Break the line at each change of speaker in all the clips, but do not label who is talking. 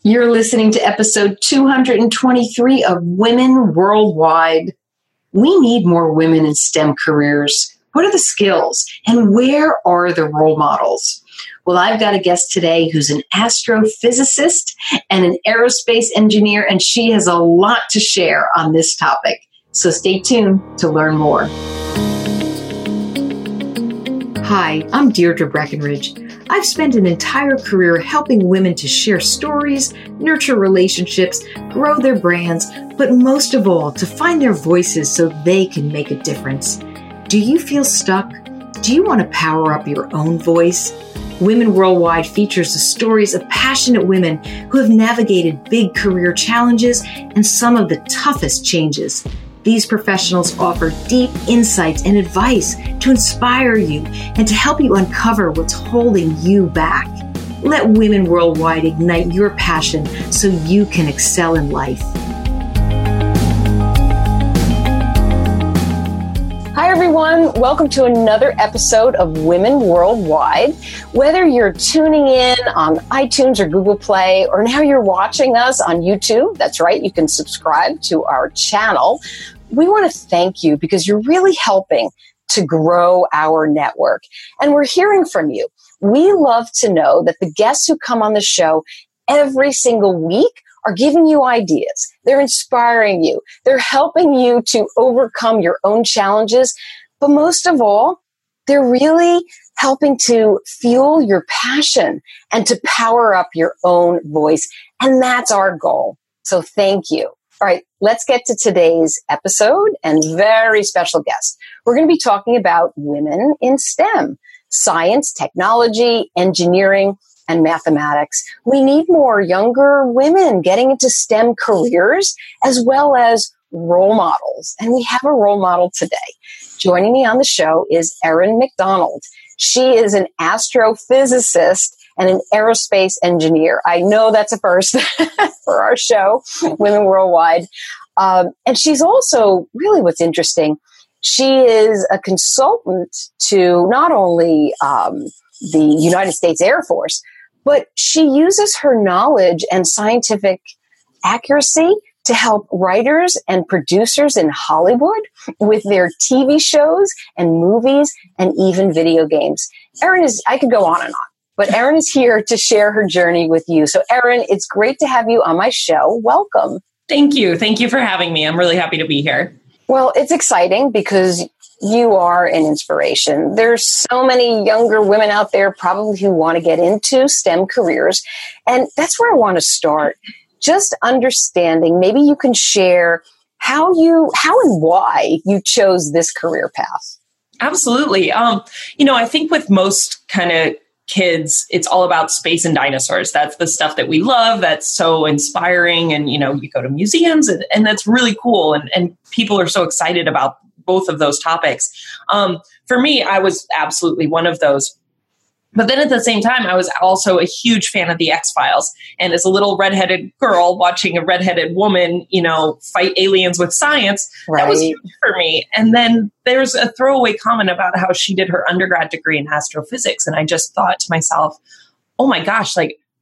You're listening to episode 223 of Women Worldwide. We need more women in STEM careers. What are the skills and where are the role models? Well, I've got a guest today who's an astrophysicist and an aerospace engineer, and she has a lot to share on this topic. So stay tuned to learn more. Hi, I'm Deirdre Breckenridge. I've spent an entire career helping women to share stories, nurture relationships, grow their brands, but most of all, to find their voices so they can make a difference. Do you feel stuck? Do you want to power up your own voice? Women Worldwide features the stories of passionate women who have navigated big career challenges and some of the toughest changes. These professionals offer deep insights and advice to inspire you and to help you uncover what's holding you back. Let Women Worldwide ignite your passion so you can excel in life. Hi, everyone. Welcome to another episode of Women Worldwide. Whether you're tuning in on iTunes or Google Play, or now you're watching us on YouTube, that's right, you can subscribe to our channel. We want to thank you because you're really helping to grow our network. And we're hearing from you. We love to know that the guests who come on the show every single week are giving you ideas. They're inspiring you. They're helping you to overcome your own challenges. But most of all, they're really helping to fuel your passion and to power up your own voice. And that's our goal. So thank you. All right, let's get to today's episode and very special guest. We're going to be talking about women in STEM, science, technology, engineering, and mathematics. We need more younger women getting into STEM careers as well as role models. And we have a role model today. Joining me on the show is Erin McDonald. She is an astrophysicist and an aerospace engineer. I know that's a first for our show, Women Worldwide. And she's also, really what's interesting, she is a consultant to not only the United States Air Force, but she uses her knowledge and scientific accuracy to help writers and producers in Hollywood with their TV shows and movies and even video games. Erin I could go on and on. But Erin is here to share her journey with you. So Erin, it's great to have you on my show. Welcome.
Thank you. Thank you for having me. I'm really happy to be here.
Well, it's exciting because you are an inspiration. There's so many younger women out there probably who want to get into STEM careers. And that's where I want to start. Just understanding, maybe you can share how and why you chose this career path.
Absolutely. I think with most kind of kids, it's all about space and dinosaurs. That's the stuff that we love. That's so inspiring. And, you go to museums and that's really cool. And people are so excited about both of those topics. For me, I was absolutely one of those. But then at the same time, I was also a huge fan of the X-Files. And as a little redheaded girl watching a redheaded woman, fight aliens with science, That was huge for me. And then there's a throwaway comment about how she did her undergrad degree in astrophysics. And I just thought to myself, oh my gosh,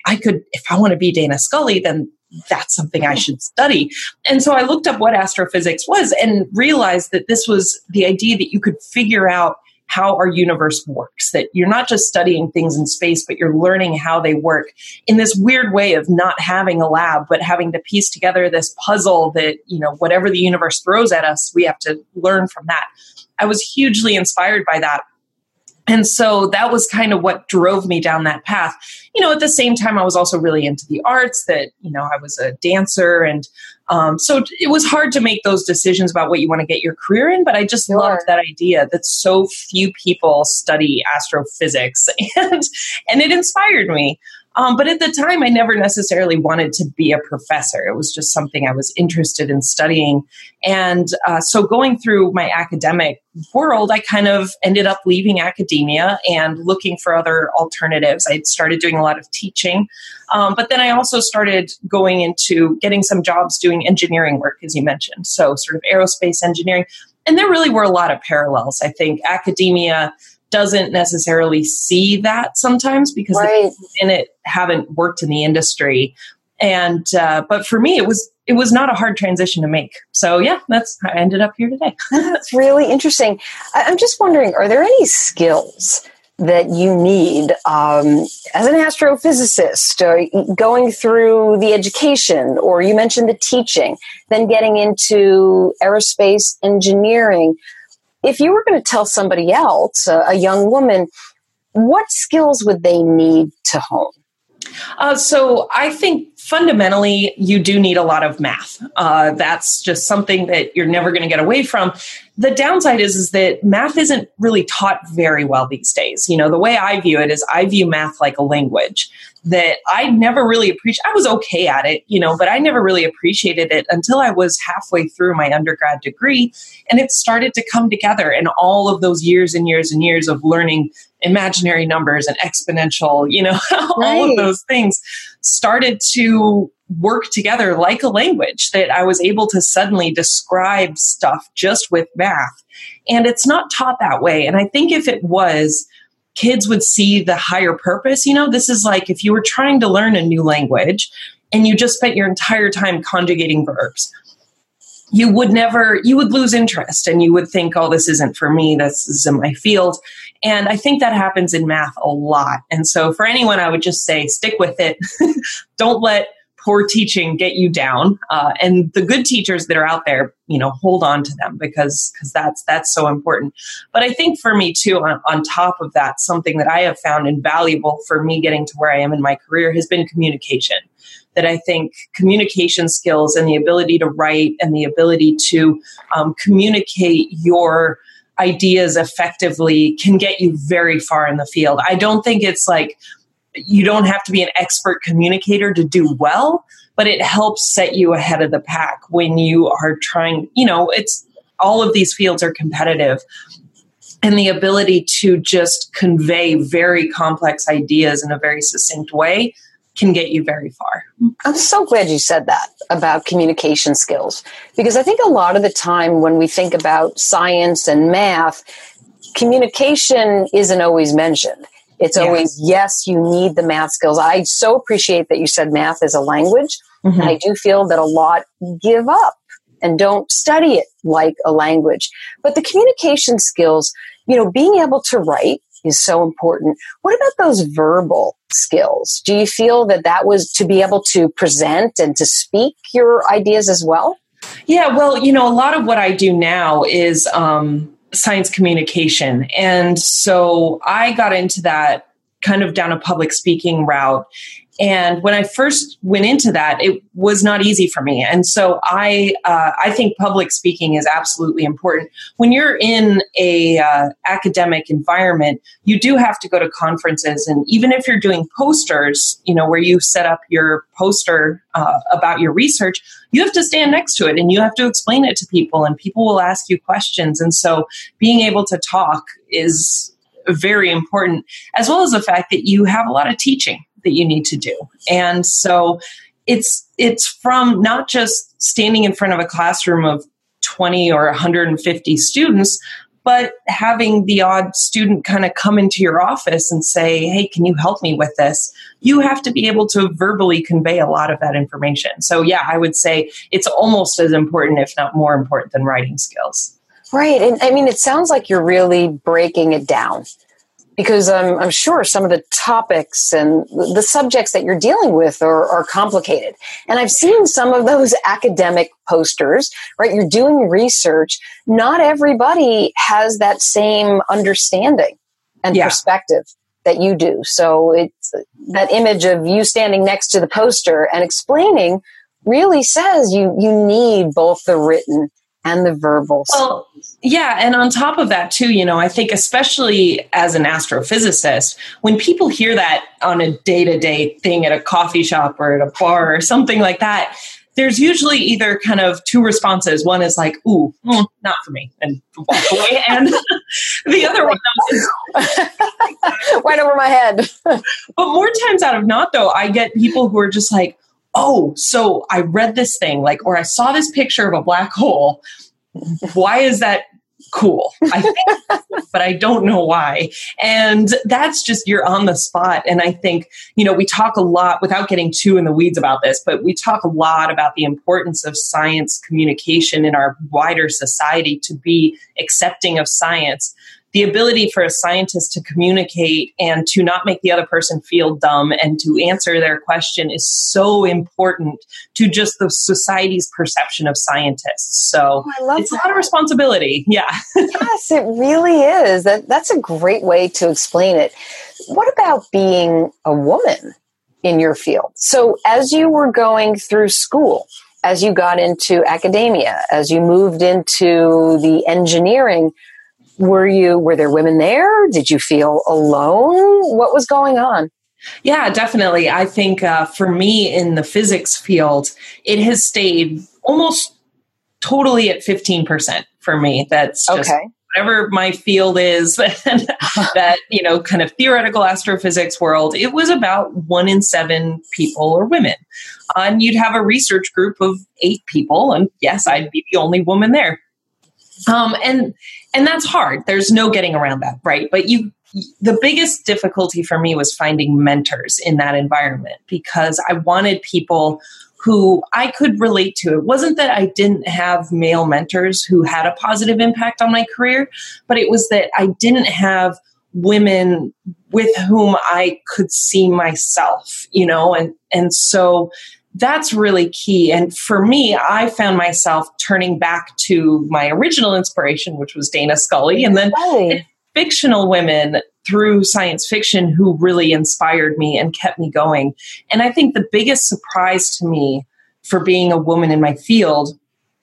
if I want to be Dana Scully, then that's something I should study. And so I looked up what astrophysics was and realized that this was the idea that you could figure out how our universe works, that you're not just studying things in space, but you're learning how they work in this weird way of not having a lab, but having to piece together this puzzle that, whatever the universe throws at us, we have to learn from that. I was hugely inspired by that. And so that was kind of what drove me down that path. At the same time, I was also really into the arts, that, I was a dancer. And so it was hard to make those decisions about what you want to get your career in. But I just loved that idea that so few people study astrophysics and it inspired me. But at the time, I never necessarily wanted to be a professor. It was just something I was interested in studying. And so going through my academic world, I kind of ended up leaving academia and looking for other alternatives. I started doing a lot of teaching. But then I also started going into getting some jobs doing engineering work, as you mentioned. So sort of aerospace engineering. And there really were a lot of parallels. I think academia doesn't necessarily see that sometimes because the people in it haven't worked in the industry. And, but for me, it was not a hard transition to make. So yeah, I ended up here today.
That's really interesting. I'm just wondering, are there any skills that you need as an astrophysicist, going through the education, or you mentioned the teaching, then getting into aerospace engineering? If you were going to tell somebody else, a young woman, what skills would they need to hone?
So I think fundamentally, you do need a lot of math. That's just something that you're never going to get away from. The downside is that math isn't really taught very well these days. You know, the way I view it is I view math like a language that I never really appreciated. I was okay at it, you know, but I never really appreciated it until I was halfway through my undergrad degree. And it started to come together, and all of those years and years and years of learning imaginary numbers and exponential, you know, all of those things started to work together like a language, that I was able to suddenly describe stuff just with math. And it's not taught that way. And I think if it was, kids would see the higher purpose. You know, this is like if you were trying to learn a new language and you just spent your entire time conjugating verbs, you would lose interest, and you would think, oh, this isn't for me. This isn't my field. And I think that happens in math a lot. And so for anyone, I would just say, stick with it. Don't let poor teaching get you down. And the good teachers that are out there, you know, hold on to them, because that's so important. But I think for me too, on top of that, something that I have found invaluable for me getting to where I am in my career has been communication. That I think communication skills and the ability to write and the ability to communicate your ideas effectively can get you very far in the field. I don't think it's like you don't have to be an expert communicator to do well, but it helps set you ahead of the pack when you are trying, you know, it's all of these fields are competitive, and the ability to just convey very complex ideas in a very succinct way can get you very far.
I'm so glad you said that about communication skills, because I think a lot of the time when we think about science and math, communication isn't always mentioned. It's always, yes, you need the math skills. I so appreciate that you said math is a language. Mm-hmm. And I do feel that a lot give up and don't study it like a language. But the communication skills, you know, being able to write is so important. What about those verbal skills? Do you feel that was to be able to present and to speak your ideas as well?
Yeah, well, you know, a lot of what I do now is science communication. And so I got into that kind of down a public speaking route. And when I first went into that, it was not easy for me. And so I think public speaking is absolutely important. When you're in a academic environment, you do have to go to conferences. And even if you're doing posters, you know, where you set up your poster about your research, you have to stand next to it and you have to explain it to people, and people will ask you questions. And so being able to talk is very important, as well as the fact that you have a lot of teaching that you need to do. And so it's from not just standing in front of a classroom of 20 or 150 students, but having the odd student kind of come into your office and say, hey, can you help me with this? You have to be able to verbally convey a lot of that information. So yeah, I would say it's almost as important, if not more important, than writing skills.
Right. And I mean, it sounds like you're really breaking it down, because I'm sure some of the topics and the subjects that you're dealing with are complicated. And I've seen some of those academic posters, right? You're doing research. Not everybody has that same understanding and perspective that you do. So it's that image of you standing next to the poster and explaining really says you need both the written and the verbal.
Well, yeah. And on top of that too, you know, I think especially as an astrophysicist, when people hear that on a day-to-day thing at a coffee shop or at a bar or something like that, there's usually either kind of two responses. One is like, ooh, not for me, and walk away. And the other one is
right over my head.
But more times out of not, though, I get people who are just like, oh, so I read this thing, like, or I saw this picture of a black hole. Why is that cool. I think, but I don't know why. And that's just, you're on the spot. And I think, we talk a lot, without getting too in the weeds about this, but we talk a lot about the importance of science communication in our wider society to be accepting of science. The ability for a scientist to communicate and to not make the other person feel dumb and to answer their question is so important to just the society's perception of scientists. So it's a lot of responsibility. Yeah.
Yes, it really is. That's a great way to explain it. What about being a woman in your field? So as you were going through school, as you got into academia, as you moved into the engineering, were there women there? Did you feel alone? What was going on?
Yeah, definitely. I think for me in the physics field, it has stayed almost totally at 15% for me. That's just whatever my field is, that, kind of theoretical astrophysics world, it was about 1 in 7 people are women. And you'd have a research group of 8 people. And yes, I'd be the only woman there. And that's hard. There's no getting around that, right? But the biggest difficulty for me was finding mentors in that environment, because I wanted people who I could relate to. It wasn't that I didn't have male mentors who had a positive impact on my career, but it was that I didn't have women with whom I could see myself, and so that's really key. And for me, I found myself turning back to my original inspiration, which was Dana Scully, and then fictional women through science fiction who really inspired me and kept me going. And I think the biggest surprise to me for being a woman in my field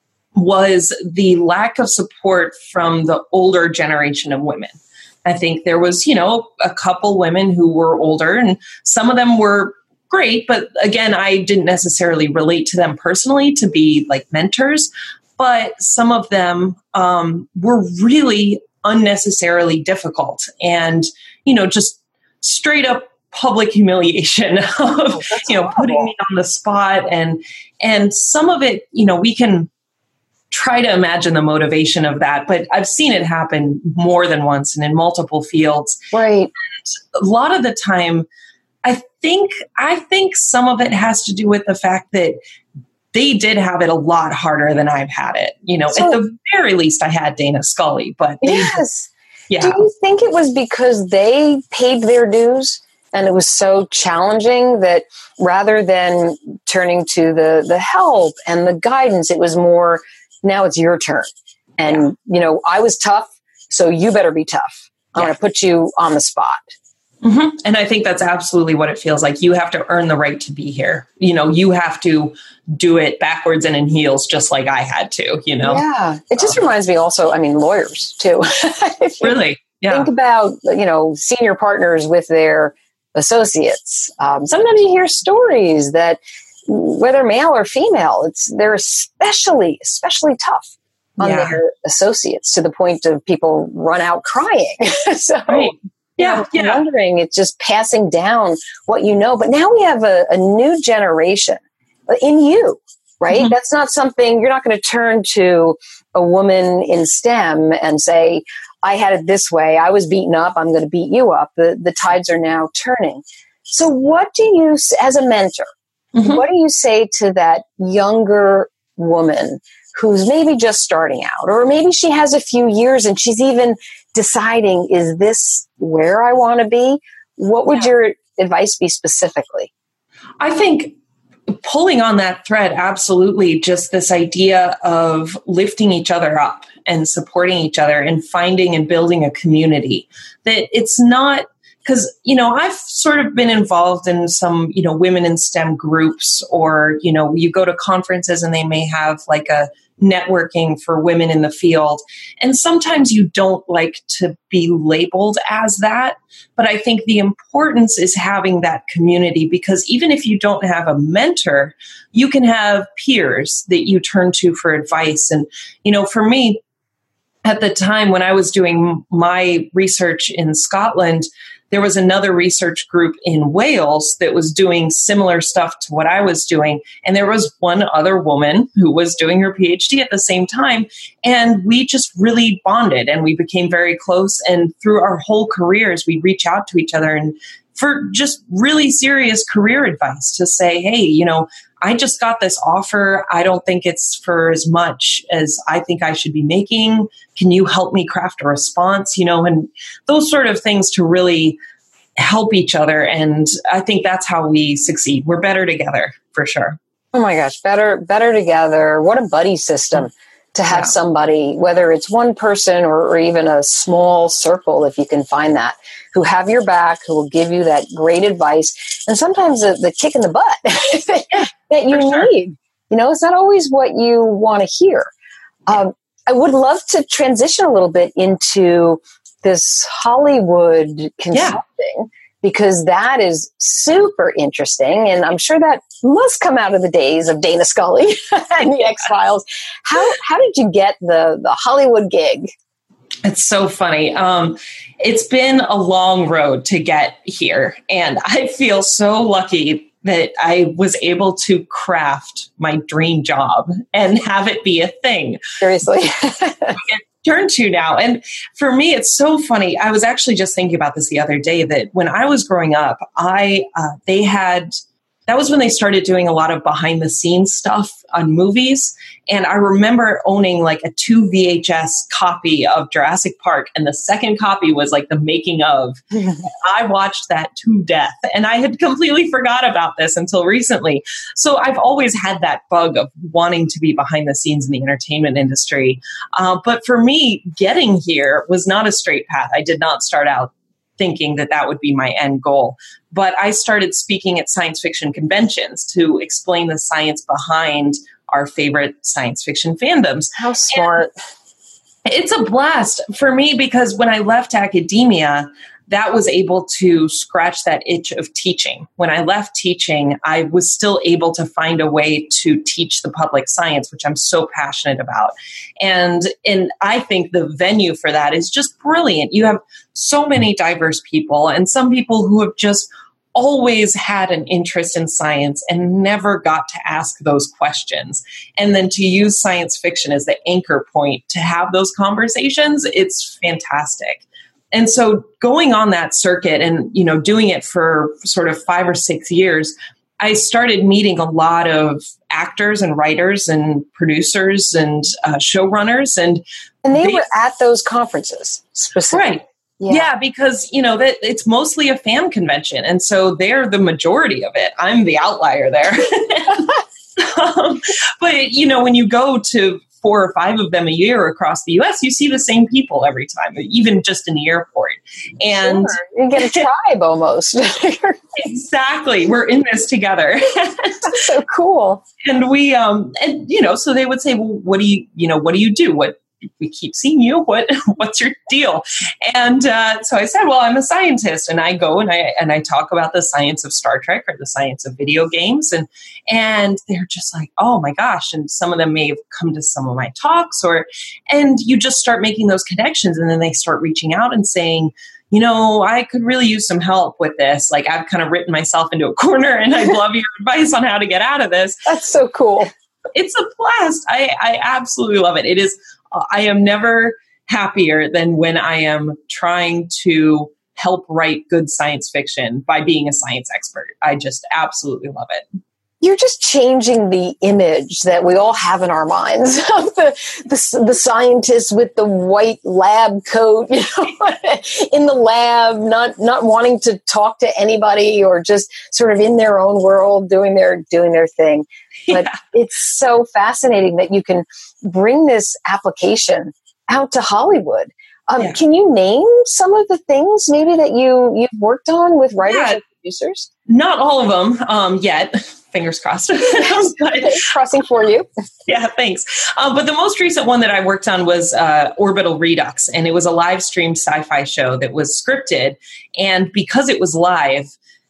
was the lack of support from the older generation of women. I think there was, a couple women who were older, and some of them were great, but again, I didn't necessarily relate to them personally to be like mentors, but some of them were really unnecessarily difficult and, just straight up public humiliation of, putting me on the spot. And some of it, we can try to imagine the motivation of that, but I've seen it happen more than once and in multiple fields.
Right.
And a lot of the time, I think some of it has to do with the fact that they did have it a lot harder than I've had it. At the very least, I had Dana Scully, but
yes.
Yeah.
Do you think it was because they paid their dues and it was so challenging that rather than turning to the help and the guidance, it was more, now it's your turn. And, I was tough, so you better be tough. I'm going to put you on the spot.
Mm-hmm. And I think that's absolutely what it feels like. You have to earn the right to be here. You have to do it backwards and in heels, just like I had to,
Yeah. It just reminds me also, lawyers too.
Really? Yeah.
Think about, senior partners with their associates. Sometimes you hear stories that whether male or female, they're especially tough on their associates to the point of people run out crying. So
right. Yeah,
I'm wondering, it's just passing down what you know. But now we have a new generation in you, right? Mm-hmm. That's not something, you're not going to turn to a woman in STEM and say, I had it this way. I was beaten up. I'm going to beat you up. The tides are now turning. So what do you, as a mentor, what do you say to that younger woman who's maybe just starting out, or maybe she has a few years and she's even deciding, is this where I want to be? What would your advice be specifically?
I think pulling on that thread, absolutely, just this idea of lifting each other up and supporting each other and finding and building a community. That it's not, because, I've sort of been involved in some, women in STEM groups, or, you go to conferences and they may have like a networking for women in the field. And sometimes you don't like to be labeled as that. But I think the importance is having that community, because even if you don't have a mentor, you can have peers that you turn to for advice. And, for me, at the time when I was doing my research in Scotland, there was another research group in Wales that was doing similar stuff to what I was doing. And there was one other woman who was doing her PhD at the same time. And we just really bonded and we became very close. And through our whole careers, we reach out to each other and for just really serious career advice to say, hey, you know, I just got this offer. I don't think it's for as much as I think I should be making. Can you help me craft a response? You know, and those sort of things to really help each other. And I think that's how we succeed. We're better together for sure.
Oh my gosh, better together. What a buddy system to have somebody, whether it's one person or even a small circle, if you can find that, who have your back, who will give you that great advice. And sometimes the kick in the butt that you need. You know, it's not always what you want to hear. I would love to transition a little bit into this Hollywood consulting, because that is super interesting. And I'm sure that must come out of the days of Dana Scully and the X-Files. How did you get the Hollywood gig?
It's so funny. It's been a long road to get here. And I feel so lucky that I was able to craft my dream job and have it be a thing.
Seriously.
Turn to now. And for me, it's so funny. I was actually just thinking about this the other day that when I was growing up, that was when they started doing a lot of behind the scenes stuff on movies. And I remember owning like a 2 VHS copy of Jurassic Park. And the second copy was like the making of. I watched that to death. And I had completely forgot about this until recently. So I've always had that bug of wanting to be behind the scenes in the entertainment industry. But for me, getting here was not a straight path. I did not start out thinking that that would be my end goal. But I started speaking at science fiction conventions to explain the science behind our favorite science fiction fandoms.
How smart.
And it's a blast for me because when I left academia, that was able to scratch that itch of teaching. When I left teaching, I was still able to find a way to teach the public science, which I'm so passionate about. And I think the venue for that is just brilliant. You have so many diverse people and some people who have just always had an interest in science and never got to ask those questions. And then to use science fiction as the anchor point to have those conversations, it's fantastic. And so going on that circuit and, you know, doing it for sort of 5 or 6 years, I started meeting a lot of actors and writers and producers and showrunners. And
they were at those conferences specifically.
Right. Yeah, because, you know, that it's mostly a fan convention. And so they're the majority of it. I'm the outlier there. But, you know, when you go to 4 or 5 of them a year across the US, you see the same people every time, even just in the airport. And
you get a tribe almost.
Exactly. We're in this together.
That's so cool.
And we, and, you know, so they would say, well, what do you do? What, we keep seeing you. What's your deal? And so I said, well, I'm a scientist, and I go and I talk about the science of Star Trek or the science of video games, and they're just like, oh my gosh! And some of them may have come to some of my talks, and you just start making those connections, and then they start reaching out and saying, you know, I could really use some help with this. Like, I've kind of written myself into a corner, and I'd love your advice on how to get out of this.
That's so cool.
It's a blast. I absolutely love it. It is. I am never happier than when I am trying to help write good science fiction by being a science expert. I just absolutely love it.
You're just changing the image that we all have in our minds of the scientist with the white lab coat, you know, in the lab, not wanting to talk to anybody or just sort of in their own world doing their thing. But it's so fascinating that you can bring this application out to Hollywood. Can you name some of the things maybe that you've worked on with writers and producers?
Not all of them yet. Fingers crossed.
Crossing for you.
Yeah, thanks. But the most recent one that I worked on was Orbital Redux, and it was a live stream sci-fi show that was scripted. And because it was live,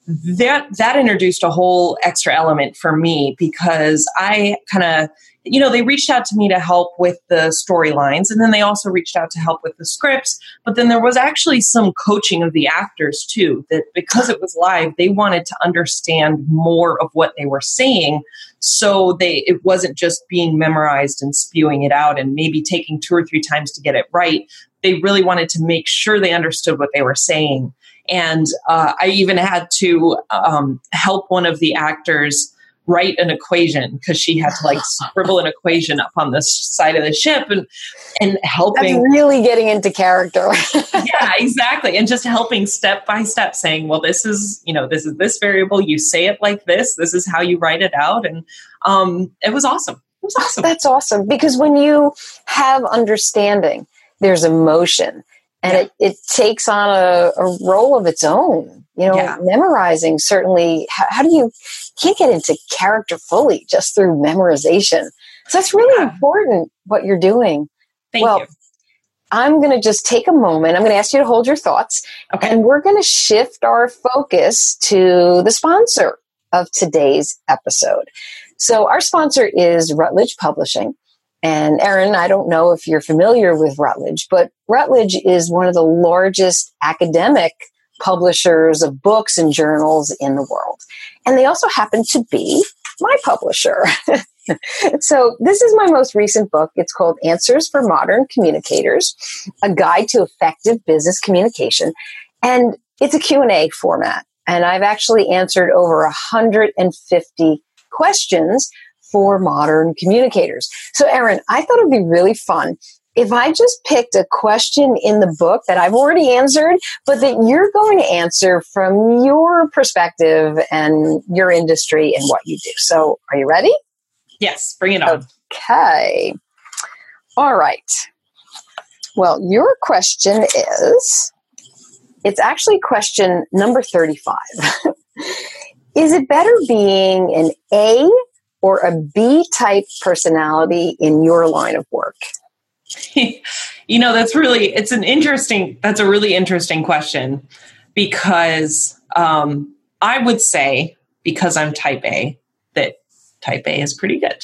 that introduced a whole extra element for me, because I kind of, they reached out to me to help with the storylines, and then they also reached out to help with the scripts. But then there was actually some coaching of the actors too, that because it was live, they wanted to understand more of what they were saying. So it wasn't just being memorized and spewing it out and maybe taking 2 or 3 times to get it right. They really wanted to make sure they understood what they were saying. And I even had to help one of the actors write an equation, because she had to scribble an equation up on the side of the ship and helping.
That's really getting into character.
Yeah, exactly. And just helping step by step, saying, well, this is this variable. You say it like this. This is how you write it out. And it was awesome. It was awesome.
That's awesome. Because when you have understanding, there's emotion. And it takes on a role of its own. Memorizing, certainly, how do you can't get into character fully just through memorization. So that's really important what you're doing.
Thank you.
I'm going to just take a moment. I'm going to ask you to hold your thoughts.
Okay.
And we're going to shift our focus to the sponsor of today's episode. So our sponsor is Routledge Publishing. And Erin, I don't know if you're familiar with Routledge, but Routledge is one of the largest academic publishers of books and journals in the world. And they also happen to be my publisher. So this is my most recent book. It's called Answers for Modern Communicators, a guide to effective business communication. And it's a Q&A format. And I've actually answered over 150 questions for modern communicators. So Erin, I thought it'd be really fun if I just picked a question in the book that I've already answered, but that you're going to answer from your perspective and your industry and what you do. So are you ready?
Yes, bring it on.
Okay. All right. Well, your question it's actually question number 35. Is it better being an A or a B type personality in your line of work?
That's a really interesting question, because I would say, because I'm type A, that type A is pretty good.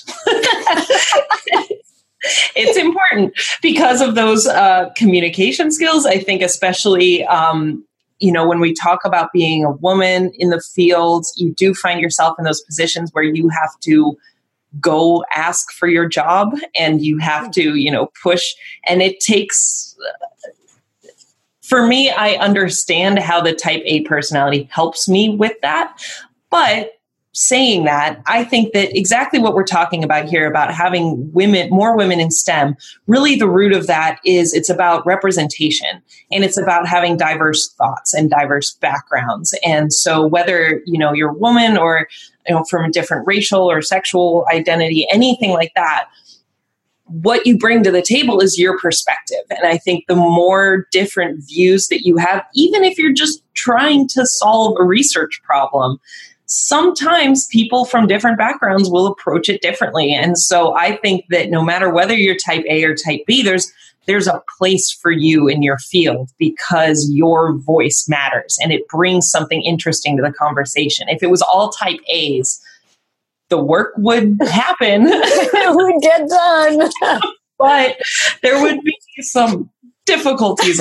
It's important because of those communication skills. I think especially, when we talk about being a woman in the field, you do find yourself in those positions where you have to go ask for your job, and you have to, push. And it takes, for me, I understand how the type A personality helps me with that. But saying that, I think that exactly what we're talking about here, about having more women in STEM, really the root of that is it's about representation, and it's about having diverse thoughts and diverse backgrounds. And so whether, you're a woman or, from a different racial or sexual identity, anything like that, what you bring to the table is your perspective. And I think the more different views that you have, even if you're just trying to solve a research problem, sometimes people from different backgrounds will approach it differently. And so I think that no matter whether you're type A or type B, there's a place for you in your field, because your voice matters and it brings something interesting to the conversation. If it was all type A's, the work would happen.
It would get done.
But there would be some difficulties.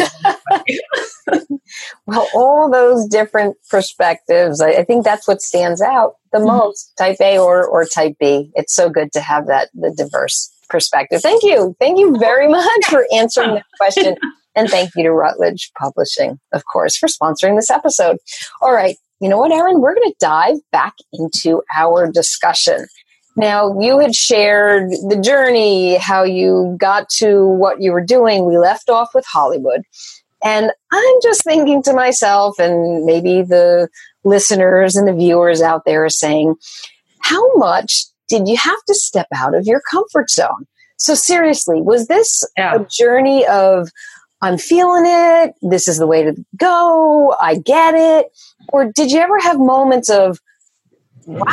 Well, all those different perspectives, I think that's what stands out the most, type A or type B. It's so good to have the diverse perspective. Thank you. Thank you very much for answering that question. And thank you to Routledge Publishing, of course, for sponsoring this episode. All right. You know what, Erin? We're going to dive back into our discussion. Now, you had shared the journey, how you got to what you were doing. We left off with Hollywood. And I'm just thinking to myself, and maybe the listeners and the viewers out there are saying, how much did you have to step out of your comfort zone? So seriously, was this a journey of, I'm feeling it, this is the way to go, I get it? Or did you ever have moments of, wow,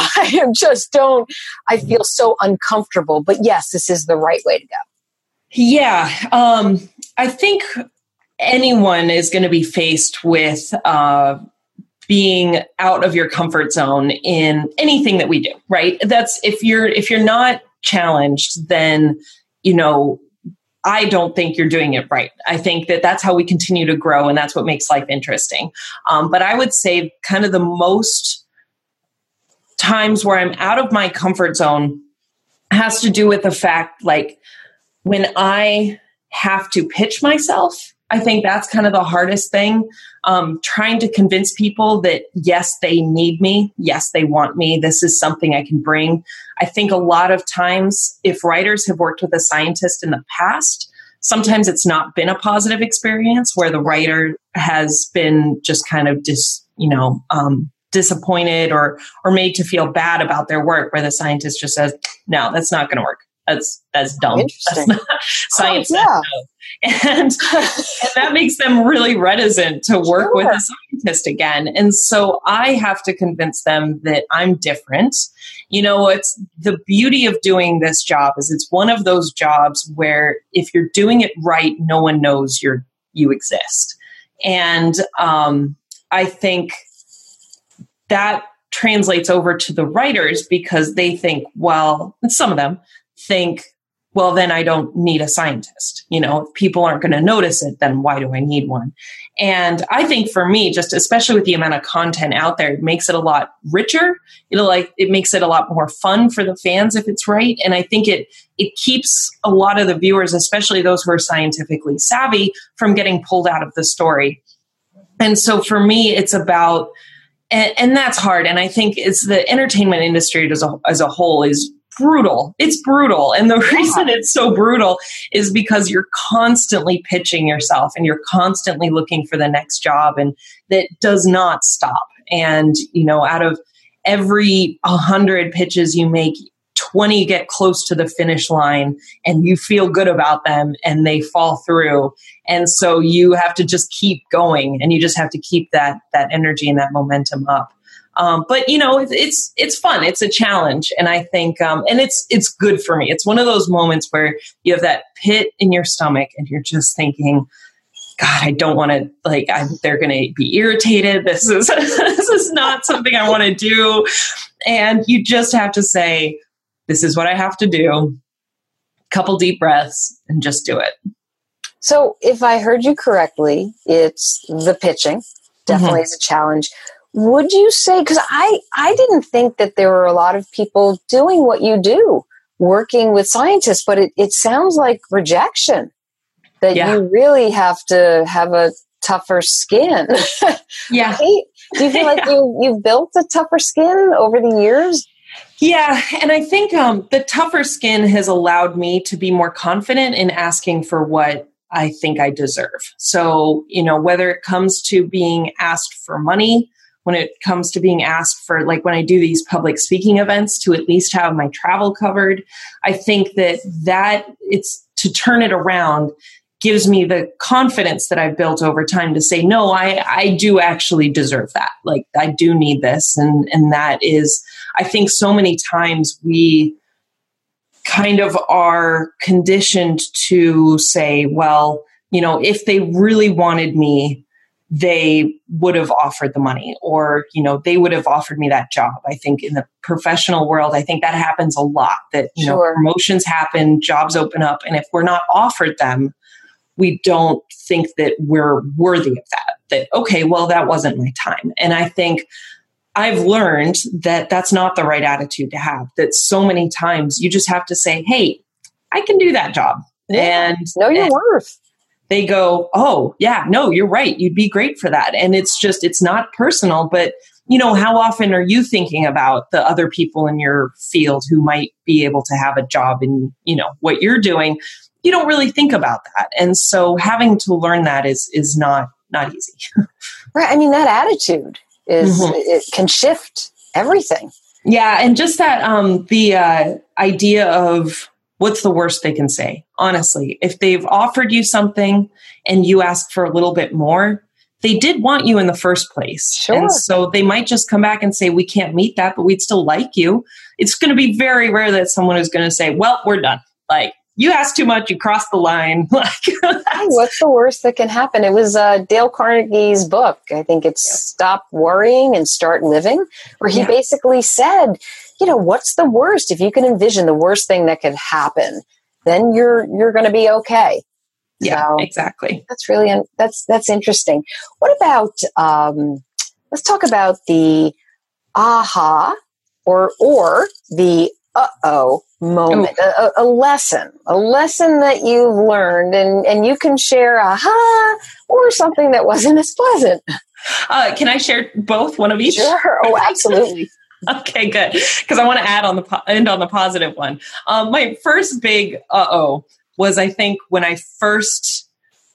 I feel so uncomfortable, but yes, this is the right way to go?
Yeah. I think anyone is going to be faced with being out of your comfort zone in anything that we do, right? That's if you're not challenged, then, I don't think you're doing it right. I think that that's how we continue to grow, and that's what makes life interesting. But I would say kind of the most times where I'm out of my comfort zone has to do with the fact, like, when I have to pitch myself, I think that's kind of the hardest thing. Trying to convince people that, yes, they need me. Yes, they want me. This is something I can bring. I think a lot of times if writers have worked with a scientist in the past, sometimes it's not been a positive experience where the writer has been just kind of disappointed or made to feel bad about their work, where the scientist just says, no, that's not going to work. That's dumb. That's not science.
Yeah.
And that makes them really reticent to work with a scientist again. And so I have to convince them that I'm different. It's the beauty of doing this job is it's one of those jobs where if you're doing it right, no one knows you exist. And I think that translates over to the writers because they think, some of them think, well, then I don't need a scientist. If people aren't going to notice it, then why do I need one? And I think for me, just especially with the amount of content out there, it makes it a lot richer. It makes it a lot more fun for the fans if it's right. And I think it keeps a lot of the viewers, especially those who are scientifically savvy, from getting pulled out of the story. And so for me, it's about, and that's hard. And I think it's the entertainment industry as a whole is brutal. It's brutal. And the reason it's so brutal is because you're constantly pitching yourself and you're constantly looking for the next job, and that does not stop. And, out of every 100 pitches you make, 20 get close to the finish line and you feel good about them and they fall through. And so you have to just keep going, and you just have to keep that energy and that momentum up. But it's fun. It's a challenge. And I think, and it's good for me. It's one of those moments where you have that pit in your stomach and you're just thinking, God, I don't want to, they're going to be irritated. This is not something I want to do. And you just have to say, this is what I have to do. Couple deep breaths and just do it.
So if I heard you correctly, it's the pitching definitely is a challenge. Would you say, because I didn't think that there were a lot of people doing what you do, working with scientists, but it sounds like rejection, that you really have to have a tougher skin.
Yeah.
Right? Do you feel like you've built a tougher skin over the years?
Yeah. And I think the tougher skin has allowed me to be more confident in asking for what I think I deserve. So, whether it comes to being asked for money, when it comes to being asked for, when I do these public speaking events, to at least have my travel covered, I think that it's to turn it around gives me the confidence that I've built over time to say, no, I do actually deserve that. I do need this. And that is, I think so many times we kind of are conditioned to say, well, if they really wanted me, they would have offered the money, or, they would have offered me that job. I think in the professional world, I think that happens a lot, that, promotions happen, jobs open up. And if we're not offered them, we don't think that we're worthy of that, okay, well, that wasn't my time. And I think I've learned that that's not the right attitude to have, that so many times you just have to say, hey, I can do that job. And
know your worth.
They go, oh, yeah, no, you're right. You'd be great for that. And it's not personal, but how often are you thinking about the other people in your field who might be able to have a job in, what you're doing? You don't really think about that. And so having to learn that is not easy.
Right. I mean, that attitude it can shift everything.
Yeah. And just that, the idea of, what's the worst they can say? Honestly, if they've offered you something and you ask for a little bit more, they did want you in the first place.
Sure.
And so they might just come back and say, we can't meet that, but we'd still like you. It's going to be very rare that someone is going to say, well, we're done. you asked too much, you crossed the line.
What's the worst that can happen? It was Dale Carnegie's book. I think it's Stop Worrying and Start Living, where he basically said, what's the worst? If you can envision the worst thing that could happen, then you're going to be okay.
Yeah,
so
exactly.
That's really, that's interesting. What about, let's talk about the aha or the uh-oh moment, a lesson that you've learned, and you can share aha or something that wasn't as pleasant.
Can I share both, one of each?
Sure. Oh, absolutely.
Okay, good. Because I want to add end on the positive one. My first big uh-oh was, I think, when I first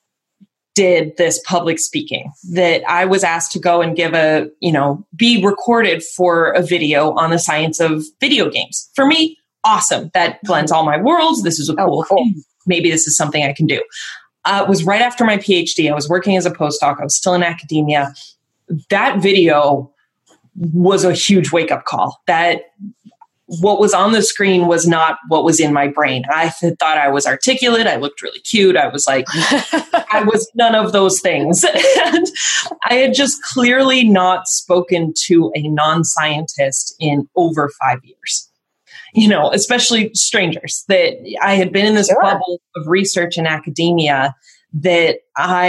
did this public speaking, that I was asked to go and give be recorded for a video on the science of video games. For me, awesome. That blends all my worlds. This is a cool thing. Maybe this is something I can do. It was right after my PhD. I was working as a postdoc. I was still in academia. That video was a huge wake-up call. That what was on the screen was not what was in my brain. I thought I was articulate. I looked really cute. I was like, I was none of those things. And I had just clearly not spoken to a non-scientist in over 5 years, especially strangers. That I had been in this bubble of research and academia that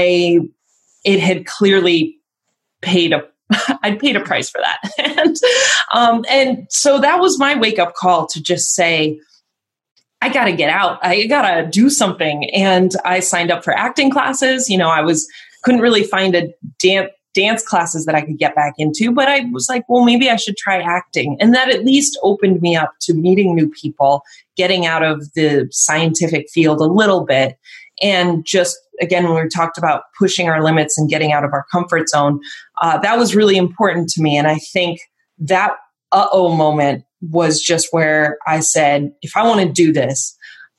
it had clearly I'd paid a price for that. And so that was my wake up call to just say, I got to get out. I got to do something. And I signed up for acting classes. Couldn't really find a dance classes that I could get back into, but I was like, well, maybe I should try acting. And that at least opened me up to meeting new people, getting out of the scientific field a little bit. And just, again, when we talked about pushing our limits and getting out of our comfort zone, that was really important to me. And I think that uh-oh moment was just where I said, if I want to do this,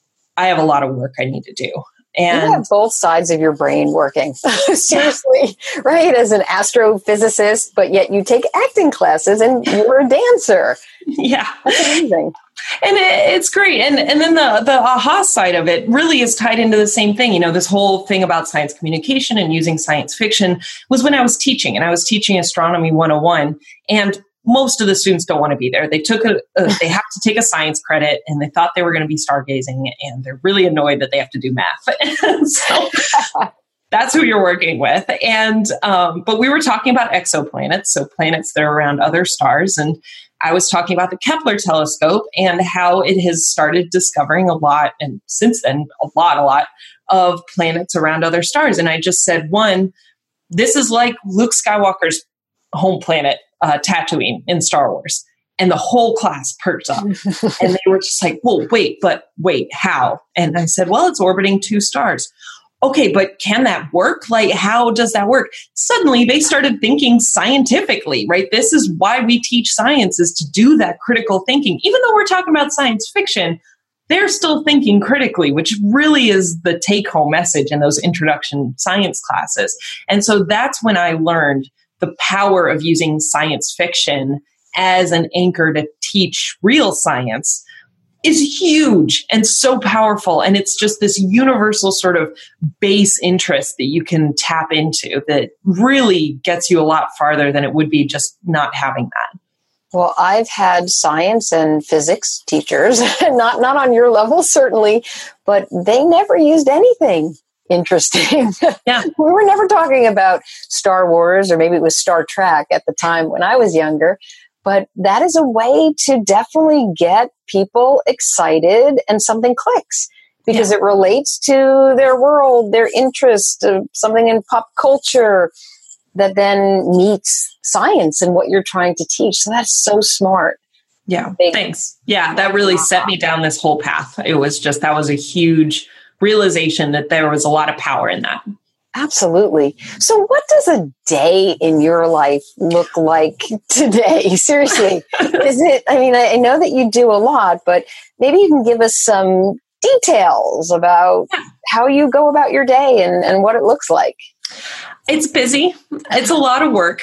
I have a lot of work I need to do. And
you have both sides of your brain working. Seriously, right? As an astrophysicist, but yet you take acting classes and you're a dancer.
Yeah.
That's amazing.
And it's great. And then the aha side of it really is tied into the same thing. This whole thing about science communication and using science fiction was when I was teaching, and I was teaching Astronomy 101. And most of the students don't want to be there. They they have to take a science credit, and they thought they were going to be stargazing, and they're really annoyed that they have to do math. So that's who you're working with. And but we were talking about exoplanets, so planets that are around other stars. And I was talking about the Kepler telescope and how it has started discovering a lot, and since then, a lot of planets around other stars. And I just said, one, this is like Luke Skywalker's home planet, Tatooine in Star Wars. And the whole class perked up. And they were just like, well, wait, how? And I said, well, it's orbiting 2 stars. Okay, but can that work? Like, how does that work? Suddenly they started thinking scientifically, right? This is why we teach science, is to do that critical thinking. Even though we're talking about science fiction, they're still thinking critically, which really is the take-home message in those introduction science classes. And so that's when I learned the power of using science fiction as an anchor to teach real science is huge and so powerful. And it's just this universal sort of base interest that you can tap into that really gets you a lot farther than it would be just not having that.
Well, I've had science and physics teachers, not on your level, certainly, but they never used anything interesting.
Yeah.
We were never talking about Star Wars, or maybe it was Star Trek at the time when I was younger. But that is a way to definitely get people excited and something clicks because it relates to their world, their interest, something in pop culture that then meets science and what you're trying to teach. So that's so smart.
Yeah. Thanks. Yeah. That really set me down this whole path. It was just, that was a huge realization that there was a lot of power in that.
Absolutely. So what does a day in your life look like today? Seriously. Is it, I know that you do a lot, but maybe you can give us some details about how you go about your day and what it looks like.
It's busy. It's a lot of work.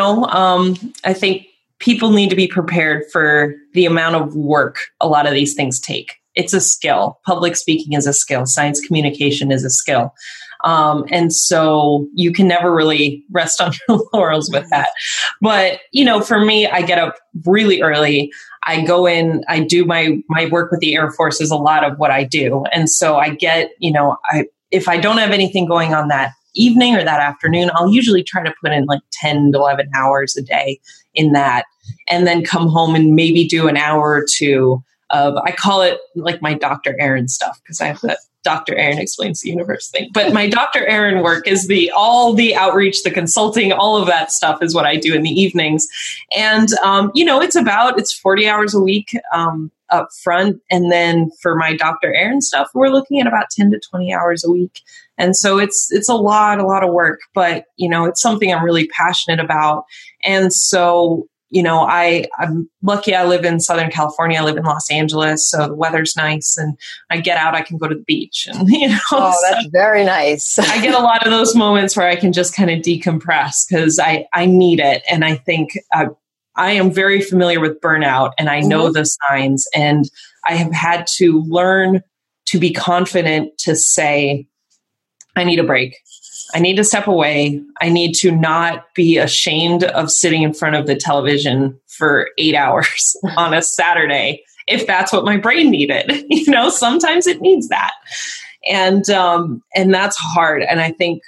I think people need to be prepared for the amount of work a lot of these things take. it's a skill. Public speaking is a skill. Science communication is a skill. And so you can never really rest on your laurels with that. But, for me, I get up really early. I go in, I do my work with the Air Force is a lot of what I do. And so I get, if I don't have anything going on that evening or that afternoon, I'll usually try to put in like 10 to 11 hours a day in that, and then come home and maybe do an hour or two of, I call it like my Dr. Aaron stuff, because I have that Dr. Aaron Explains the Universe thing. But my Dr. Aaron work is all the outreach, the consulting, all of that stuff is what I do in the evenings. And, it's 40 hours a week up front. And then for my Dr. Aaron stuff, we're looking at about 10 to 20 hours a week. And so it's a lot of work, but, it's something I'm really passionate about. And so, I'm lucky I live in Southern California. I live in Los Angeles, so the weather's nice, and I get out, I can go to the beach, and,
Oh, that's very nice.
I get a lot of those moments where I can just kind of decompress, because I need it. And I think I am very familiar with burnout, and I know the signs, and I have had to learn to be confident to say, I need a break. I need to step away. I need to not be ashamed of sitting in front of the television for 8 hours on a Saturday, if that's what my brain needed. Sometimes it needs that. And that's hard. And I think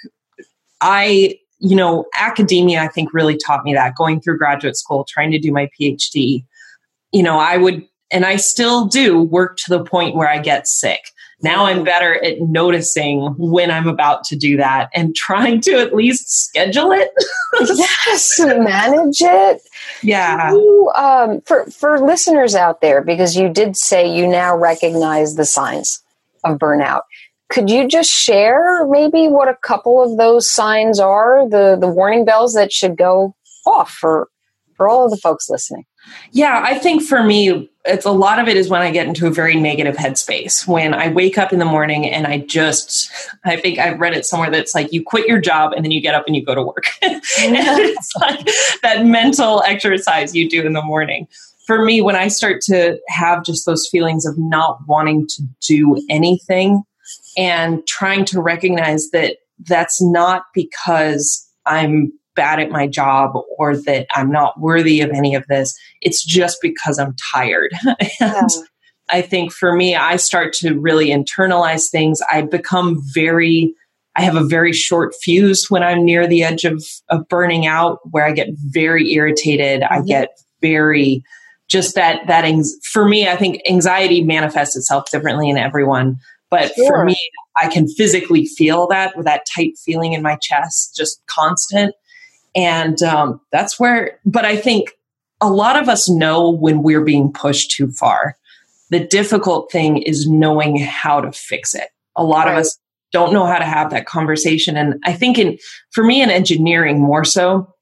academia, I think, really taught me that. Going through graduate school, trying to do my PhD, I would, and I still do, work to the point where I get sick. Now I'm better at noticing when I'm about to do that and trying to at least schedule it.
Yes, manage it.
Yeah.
For listeners out there, because you did say you now recognize the signs of burnout, could you just share maybe what a couple of those signs are, the warning bells that should go off for all of the folks listening?
Yeah, I think for me, a lot of it is when I get into a very negative headspace, when I wake up in the morning and I think I've read it somewhere that's like, you quit your job and then you get up and you go to work. And it's like that mental exercise you do in the morning. For me, when I start to have just those feelings of not wanting to do anything and trying to recognize that that's not because I'm bad at my job or that I'm not worthy of any of this. It's just because I'm tired. And I think for me, I start to really internalize things. I have a very short fuse when I'm near the edge of burning out, where I get very irritated. I get very, just for me, I think anxiety manifests itself differently in everyone. But for me, I can physically feel that, with that tight feeling in my chest, just constant. And that's where, but I think a lot of us know when we're being pushed too far. The difficult thing is knowing how to fix it. A lot of us don't know how to have that conversation. And I think for me in engineering more so,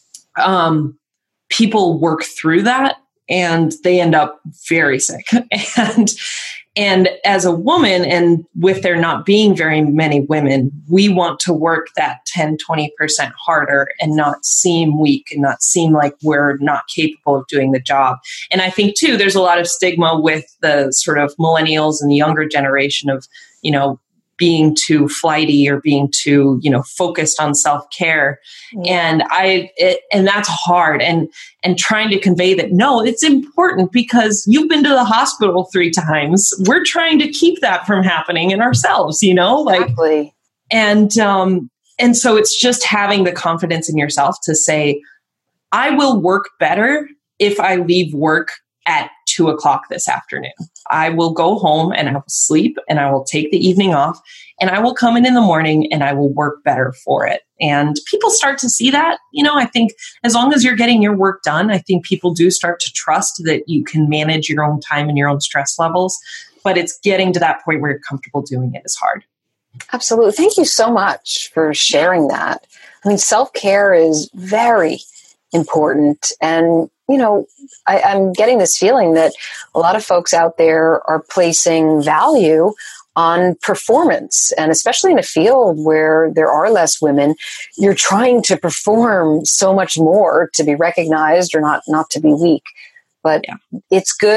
people work through that and they end up very sick. And as a woman, and with there not being very many women, we want to work that 10, 20% harder and not seem weak and not seem like we're not capable of doing the job. And I think, too, there's a lot of stigma with the sort of millennials and the younger generation of, being too flighty or being too, focused on self-care. And and that's hard. And trying to convey that, no, it's important because you've been to the hospital 3 times. We're trying to keep that from happening in ourselves,
Exactly.
And so it's just having the confidence in yourself to say, I will work better if I leave work at 2:00 this afternoon. I will go home and I will sleep and I will take the evening off and I will come in the morning and I will work better for it. And people start to see that, I think as long as you're getting your work done, I think people do start to trust that you can manage your own time and your own stress levels, but it's getting to that point where you're comfortable doing it is hard.
Absolutely. Thank you so much for sharing that. I mean, self-care is very important. And I'm getting this feeling that a lot of folks out there are placing value on performance. And especially in a field where there are less women, you're trying to perform so much more to be recognized or not to be weak. But it's good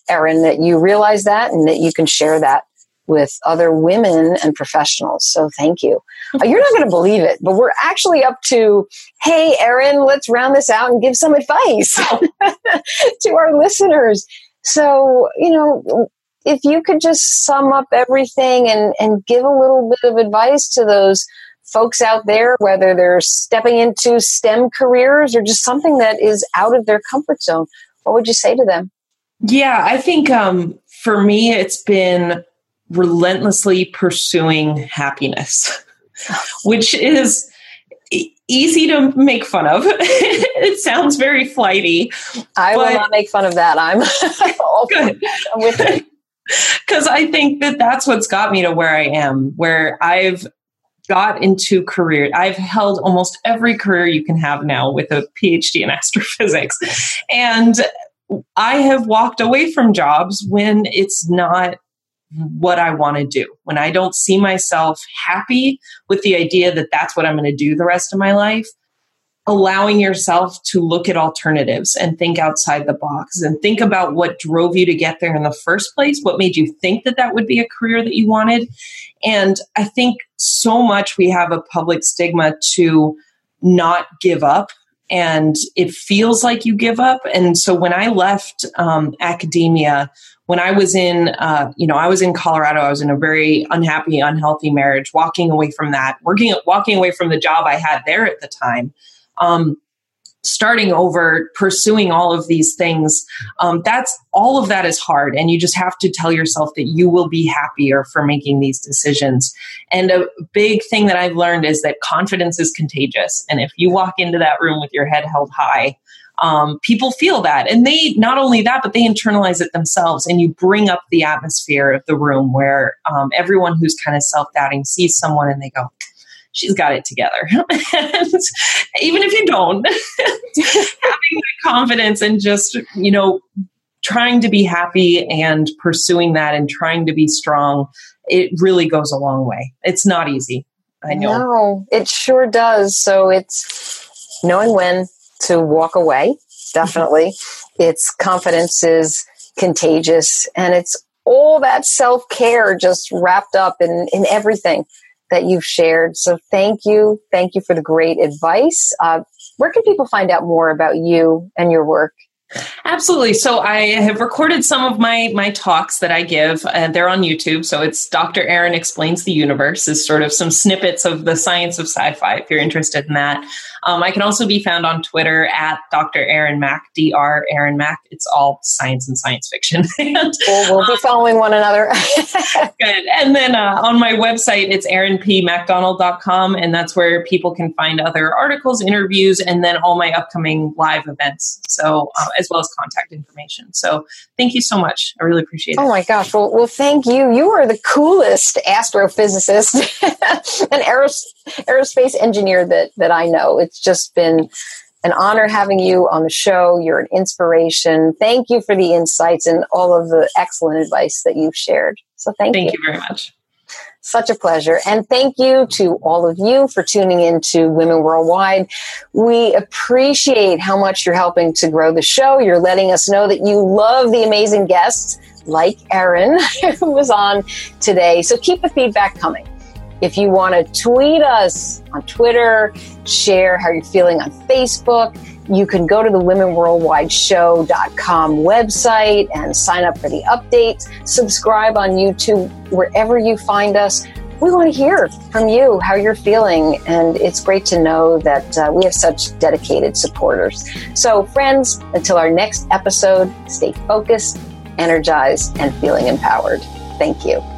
Erin, that you realize that and that you can share that with other women and professionals. So thank you. You're not going to believe it, but we're actually up to, hey, Erin, let's round this out and give some advice to our listeners. So, if you could just sum up everything and give a little bit of advice to those folks out there, whether they're stepping into STEM careers or just something that is out of their comfort zone, what would you say to them?
Yeah, I think for me, it's been relentlessly pursuing happiness, which is easy to make fun of. It sounds very flighty.
I will not make fun of that. I'm
good.
I'm with you.
Because I think that that's what's got me to where I am, where I've got into career. I've held almost every career you can have now with a PhD in astrophysics. And I have walked away from jobs when it's not what I want to do, when I don't see myself happy with the idea that that's what I'm going to do the rest of my life. Allowing yourself to look at alternatives and think outside the box and think about what drove you to get there in the first place, what made you think that that would be a career that you wanted. And I think so much we have a public stigma to not give up, and it feels like you give up. And so when I left academia, when I was in, I was in Colorado, I was in a very unhappy, unhealthy marriage, walking away from that, walking away from the job I had there at the time. Starting over, pursuing all of these things, all of that is hard. And you just have to tell yourself that you will be happier for making these decisions. And a big thing that I've learned is that confidence is contagious. And if you walk into that room with your head held high, people feel that. And they, not only that, but they internalize it themselves. And you bring up the atmosphere of the room where everyone who's kind of self-doubting sees someone and they go, she's got it together. And even if you don't, having that confidence and just, trying to be happy and pursuing that and trying to be strong, it really goes a long way. It's not easy. I know.
No, it sure does. So it's knowing when to walk away. Definitely. Its confidence is contagious, and it's all that self-care just wrapped up in everything that you've shared. So thank you. Thank you for the great advice. Where can people find out more about you and your work?
Absolutely. So I have recorded some of my talks that I give, and they're on YouTube. So it's Dr. Erin Explains the Universe, is sort of some snippets of the science of sci-fi, if you're interested in that. I can also be found on Twitter at Dr. Erin Mack, Dr. Erin Mack. It's all science and science fiction. And,
we'll be following one another.
Good. And then on my website, it's erinpmacdonald.com. And that's where people can find other articles, interviews, and then all my upcoming live events. So as well as contact information. So thank you so much. I really appreciate it.
Oh my gosh. Well, thank you. You are the coolest astrophysicist and aerospace engineer that I know. It's just been an honor having you on the show. You're an inspiration. Thank you for the insights and all of the excellent advice that you've shared. So thank you.
Thank you very much.
Such a pleasure. And thank you to all of you for tuning in to Women Worldwide. We appreciate how much you're helping to grow the show. You're letting us know that you love the amazing guests like Erin, who was on today. So keep the feedback coming. If you want to tweet us on Twitter, share how you're feeling on Facebook, you can go to the womenworldwideshow.com website and sign up for the updates. Subscribe on YouTube, wherever you find us. We want to hear from you, how you're feeling. And it's great to know that we have such dedicated supporters. So friends, until our next episode, stay focused, energized, and feeling empowered. Thank you.